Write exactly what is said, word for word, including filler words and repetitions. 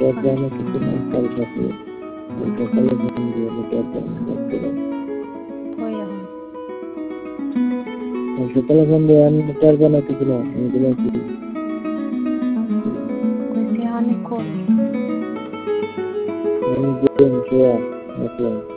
tab জানা কিছু নাই কাল সাথে সকালে ফোন দিয়ে আমি ট্যাব জানা করতে পারি কই এখন সকালে ফোন দিয়ে আমি ট্যাব জানা কিছু না আমি দিলাম কি কইছি আমি কই আমি দিলাম সোয়া আসলাম